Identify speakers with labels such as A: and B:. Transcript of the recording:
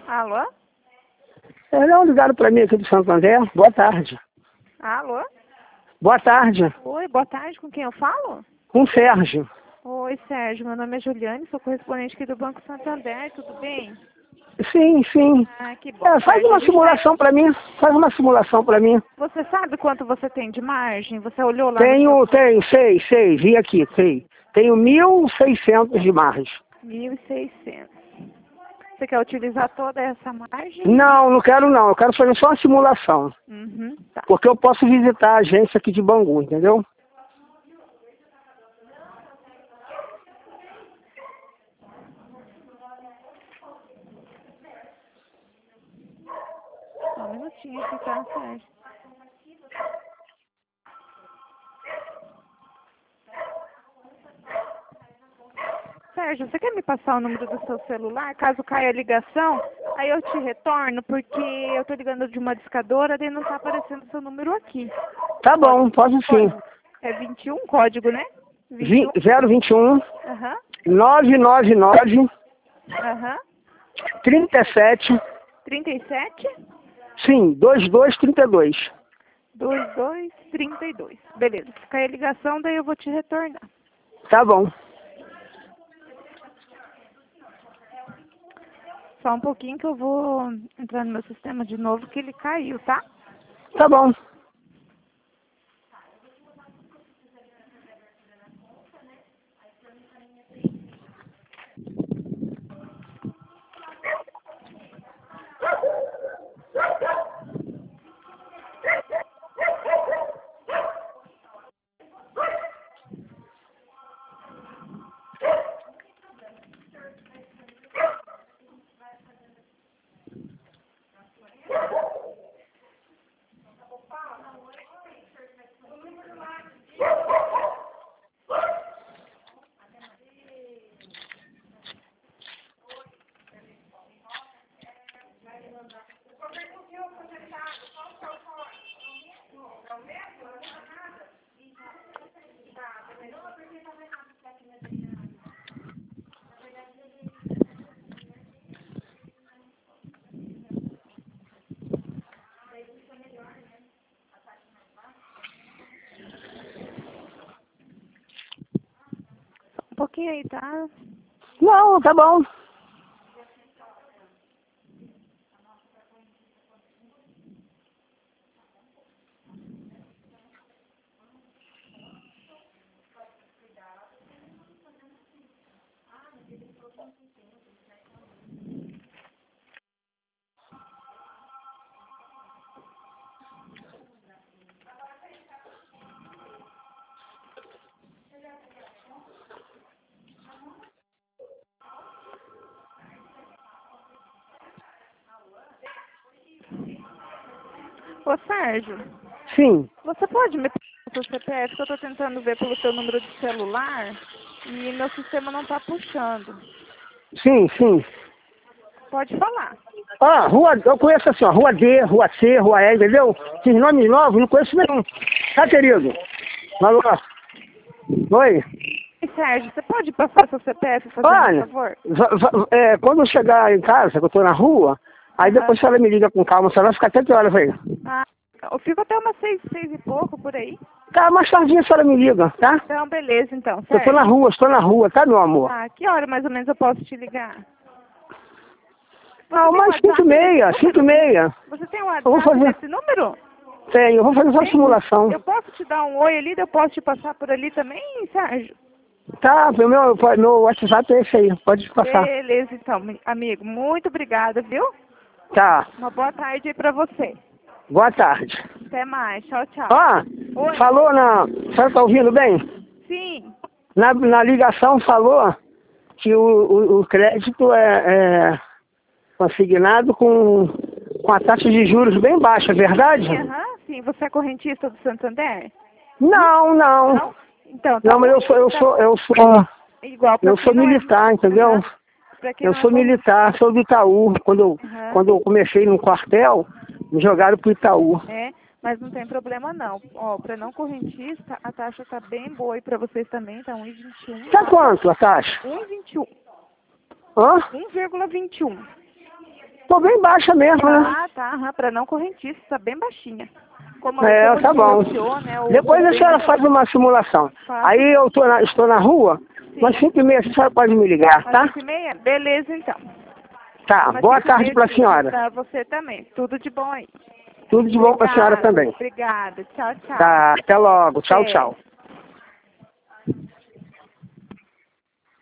A: Alô?
B: Não, ligaram para mim aqui do Santo André. Boa tarde.
A: Alô?
B: Boa tarde.
A: Oi, boa tarde, com quem eu falo?
B: Com o Sérgio.
A: Oi, Sérgio, meu nome é Juliane, sou correspondente aqui do Banco Santander, tudo bem?
B: Sim, sim.
A: Ah, que bom.
B: Faz
A: Sérgio,
B: uma simulação para mim. Faz uma simulação para mim.
A: Você sabe quanto você tem de margem? Você olhou lá
B: Sei, vi aqui, sei. Tenho 1.600 de margem.
A: 1.600. Você quer utilizar toda essa margem?
B: Não quero não. Eu quero fazer só uma simulação.
A: Uhum, tá.
B: Porque eu posso visitar a agência aqui de Bangu, entendeu?
A: Só um minutinho aqui, tá, Sérgio? Sérgio, você quer me passar o número do seu celular? Caso caia a ligação, aí eu te retorno, porque eu tô ligando de uma discadora, daí não tá aparecendo seu número aqui.
B: Tá bom, pode sim.
A: É 21, código, né? 21.
B: 021
A: Aham,
B: 999
A: aham.
B: 37,
A: 37,
B: sim, 2232.
A: 2232. Beleza, se cair a ligação, daí eu vou te retornar.
B: Tá bom.
A: Só um pouquinho que eu vou entrar no meu sistema de novo, que ele caiu, tá?
B: Tá bom.
A: Um pouquinho aí, tá?
B: Não, tá bom.
A: Ô, Sérgio,
B: Sim.
A: você pode me passar o seu CPF, que eu tô tentando ver pelo seu número de celular e meu sistema não tá puxando.
B: Sim, sim.
A: Pode falar.
B: Ah, eu conheço assim, ó, Rua D, Rua C, Rua E, entendeu? Esses nomes novos, não conheço nenhum. Tá, querido? Alô? Oi?
A: E, Sérgio, você pode passar seu CPF fazendo um
B: Olha,
A: favor?
B: quando eu chegar em casa, que eu tô na rua, aí depois a senhora me liga com calma, a senhora vai ficar até que horas aí?
A: Ah, eu fico até umas 6, 6 e pouco por aí.
B: Tá, mais tardinha a senhora me liga, tá?
A: Então, beleza, então,
B: Eu tô
A: Sérgio.
B: estou na rua, tá, meu amor?
A: Ah, que hora mais ou menos eu posso te ligar? Você
B: Ah,
A: tem
B: umas 5 e
A: WhatsApp
B: meia,
A: nesse
B: 5 e
A: número?
B: meia.
A: Você tem
B: Eu vou
A: WhatsApp
B: fazer,
A: nesse número?
B: eu vou fazer só uma
A: Tem?
B: simulação.
A: Eu posso te dar um oi ali, daí eu posso te passar por ali também, Sérgio?
B: Tá, meu WhatsApp é esse aí, pode passar.
A: Beleza, então, amigo. Muito obrigada, viu?
B: Tá,
A: Uma boa tarde aí pra você.
B: boa tarde.
A: Até mais. Tchau, tchau.
B: Ah,
A: Oi.
B: falou a senhora tá ouvindo bem?
A: Sim.
B: Na ligação falou que o crédito é consignado com a taxa de juros bem baixa, é verdade?
A: Sim, aham, sim. Você é correntista do Santander?
B: Não.
A: Não? Então, tá
B: Não, mas
A: bom. Igual pra
B: eu
A: quem
B: sou
A: não é.
B: militar, entendeu?
A: Aham. Pra quem
B: Eu
A: não é
B: sou
A: correntista.
B: militar, sou do Itaú.
A: Aham.
B: Quando eu comecei no quartel, me jogaram pro Itaú.
A: É, mas não tem problema não. Ó, para não correntista, a taxa tá bem boa e para vocês também, tá 1,21,
B: Tá
A: tá?
B: quanto a taxa?
A: 1,21.
B: Hã?
A: 1,21.
B: Tô bem baixa mesmo, né?
A: Ah, tá, aham, para não correntista, tá bem baixinha. Como
B: Tá bom.
A: financiou, né,
B: Depois a senhora faz uma simulação.
A: Faz.
B: Aí eu estou na rua, umas 5h30 a senhora pode me ligar, tá?
A: Às 5h30? Beleza, então.
B: Tá,
A: Umas
B: boa
A: 5h30,
B: tarde pra senhora.
A: Pra você também. Tudo de bom aí.
B: Tudo de bom pra senhora também.
A: Obrigada. Tchau, tchau.
B: Tá, até logo. Tchau,
A: Até.
B: tchau.